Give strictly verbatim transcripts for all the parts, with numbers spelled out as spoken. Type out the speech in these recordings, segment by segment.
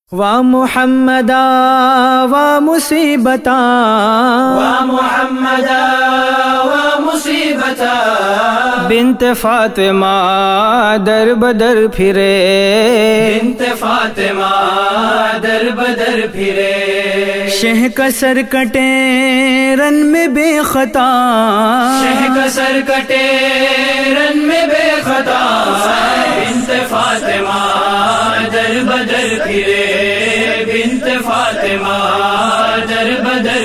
وا محمدا وا مصیبتا وا محمدا وا مصیبتا بنت فاطمہ در بدر پھرے بنت فاطمہ در بدر پھرے شہ کا سر کٹے رن میں بے خطا شہ کا سر کٹے رن میں بے خطا بنت فاطمہ در بدر پھرے بنت فاطمہ در بدر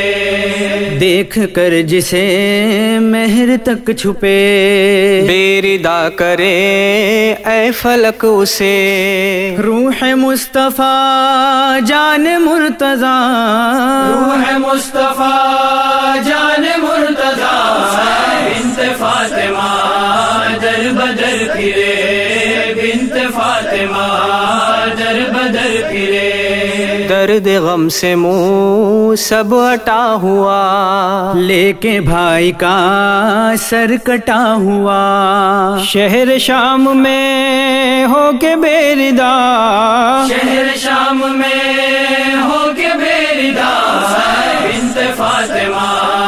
پھرے دیکھ کر جسے مہر تک چھپے بے ردا کرے اے فلک اسے روح مصطفیٰ جان مرتضی روح مصطفیٰ جان مرتضی بنت فاطمہ در بدر پھرے بنت فاطمہ در بدر پھرے درد غم سے منہ سب اٹا ہوا لے کے بھائی کا سر کٹا ہوا شہر شام میں ہو کے بے ردا شہر شام میں ہو کے بے ردا بنت فاطمہ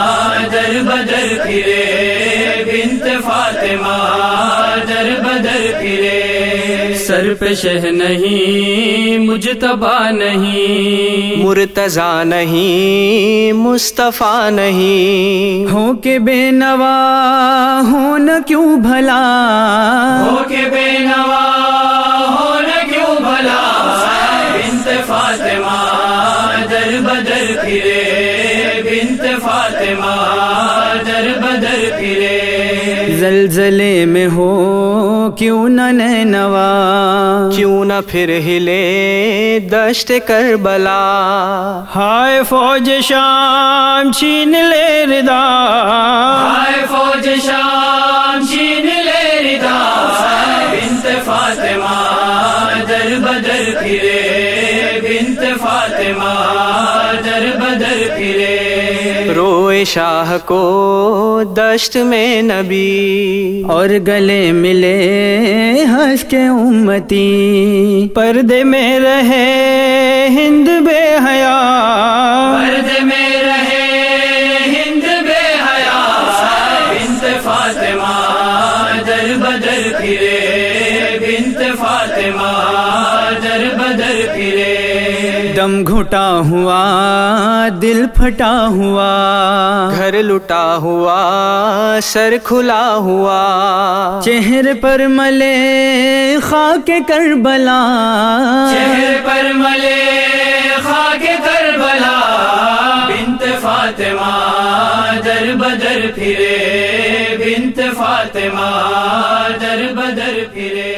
در بدر پھرے بنت فاطمہ در بدر پھرے سر پہ شہ نہیں مجتبی نہیں مرتضی نہیں مصطفیٰ نہیں ہو کے بے نوا ہونا کیوں بھلا ہو کے بے نوا ہونا کیوں بھلا بنت فاطمہ در بدر پھرے بنت فاطمہ در بدر پھرے زلزلے میں ہو کیوں نہ نینوا کیوں نہ پھر ہلے دشت کربلا ہائے فوج شام چھین لے ردا ہائے فوج شام چھین لے ردا بنت فاطمہ در بدر پھرے بنت فاطمہ در بدر پھرے روئے شاہ کو دشت میں نبی اور گلے ملے ہنس کے امتی پردے میں رہے ہند بے حیا پردے میں رہے ہند بے حیا بنت فاطمہ در بدر پھرے بنت فاطمہ در بدر پھرے دم گھٹا ہوا دل پھٹا ہوا گھر لٹا ہوا سر کھلا ہوا چہرے پر ملے خاک کربلا چہرے پر ملے خاک کربلا بنت فاطمہ در بدر پھرے بنت فاطمہ در بدر پھرے